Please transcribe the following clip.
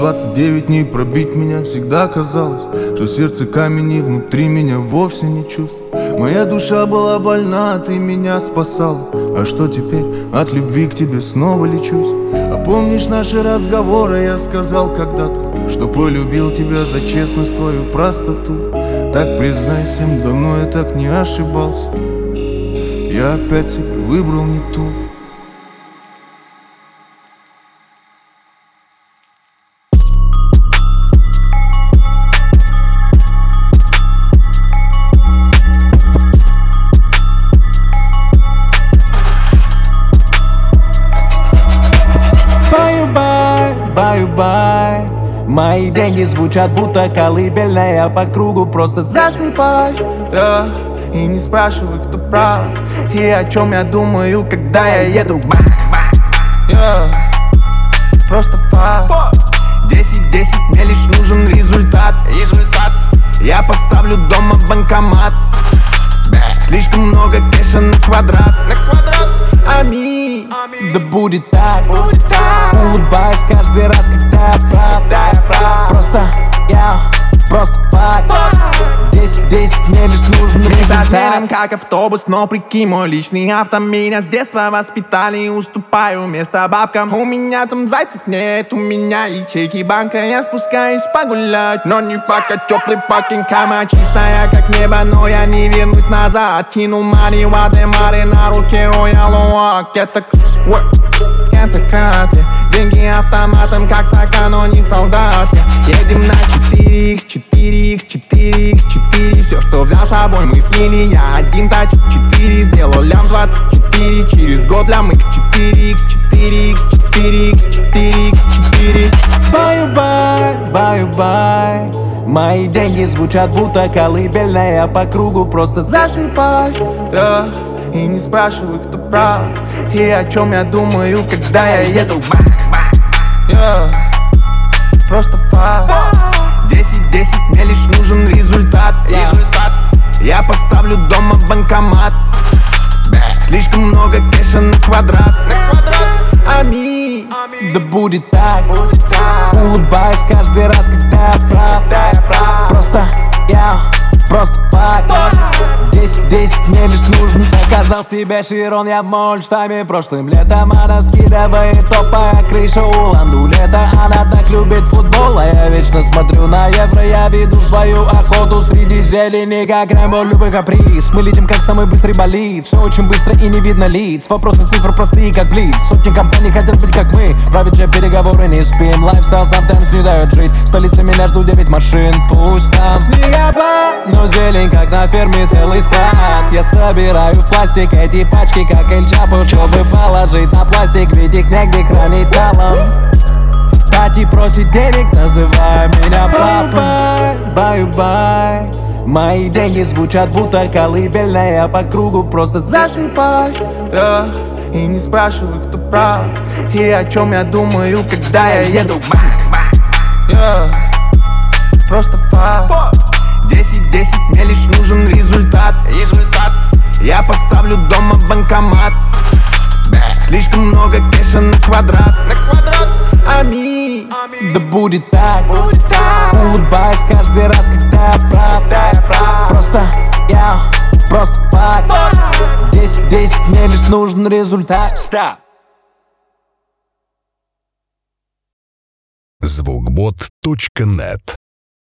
29 дней пробить меня всегда казалось, что сердце камень и внутри меня вовсе не чувств. Моя душа была больна, ты меня спасала. А что теперь? От любви к тебе снова лечусь. А помнишь наши разговоры? Я сказал когда-то, что полюбил тебя за честность, твою простоту. Так признайся, давно я так не ошибался. Я опять себе выбрал не ту. Баю-бай, мои деньги звучат будто колыбельная. По кругу просто засыпай, и не спрашивай, кто прав и о чем я думаю, когда я еду бак. Просто факт. 10-10, мне лишь нужен результат. Я поставлю дома банкомат. Слишком много кэша на квадрат. Аминь, да будет так. Улыбаюсь каждый раз, когда я прав. Просто факт. 10-10, мне лишь нужен результат. Как автобус, но прикинь, мой личный авто. Меня с детства воспитали, уступаю место бабкам. У меня там зайцев нет, у меня ячейки банка. Я спускаюсь погулять, но не пока теплый паркинг. Кама чистая, как небо, но я не вернусь назад. Кинул мани, Вадемари на руке, Роял-Уак. Это карты, деньги автоматом, как сока, но не солдат. Едем на 4х, 4х, 4х, 4. Все, что взял с собой, мы слили. Я один тачит 4, сделал лям 24. Через год лям x 4х, 4х, 4х, 4х, 4. Баю-бай, мои деньги звучат будто колыбельная. По кругу просто засыпай, и не спрашивай, кто прав и о чем я думаю, когда я еду бак. Просто факт. 10-10, мне лишь нужен результат. Я поставлю дома банкомат. Слишком много кэша на квадрат. Аминь, да будет так. Улыбаюсь каждый раз, когда я прав. Просто факт. 10-10, мне лишь нужен. Заказал себе Широн, я в Мольштаме прошлым летом. Она скидывает топая крыша Улан-Удэ. Она так любит футбол, а я вечно смотрю на евро. Я веду свою охоту среди зелени, как Рэмбо, любой каприз. Мы летим, как самый быстрый болид. Все очень быстро и не видно лиц. Вопросы цифр простые, как блиц. Сотни компаний хотят быть как мы. Правит же переговоры, не спим. Лайфстайл sometimes не дает жить. В столице меня ждут 9 машин. Пусть там снегопад, но зелень, как на ферме, целый склад. Я собираю в пластик эти пачки, как Эль Чапо, чтобы положить на пластик, ведь их негде хранить талом. Тати просит денег, называй меня папой. Баю-бай, мои деньги звучат будто колыбельная. По кругу просто засыпай, и не спрашивай, кто прав и о чем я думаю, когда я еду бак. Просто факт. 10-10, мне лишь нужен результат. Я поставлю дома банкомат. Слишком много кэша на квадрат. Аминь, да будет так. Улыбаюсь каждый раз, когда я прав. Просто факт. 10-10, мне лишь нужен результат. Стоп. Звукбот.нет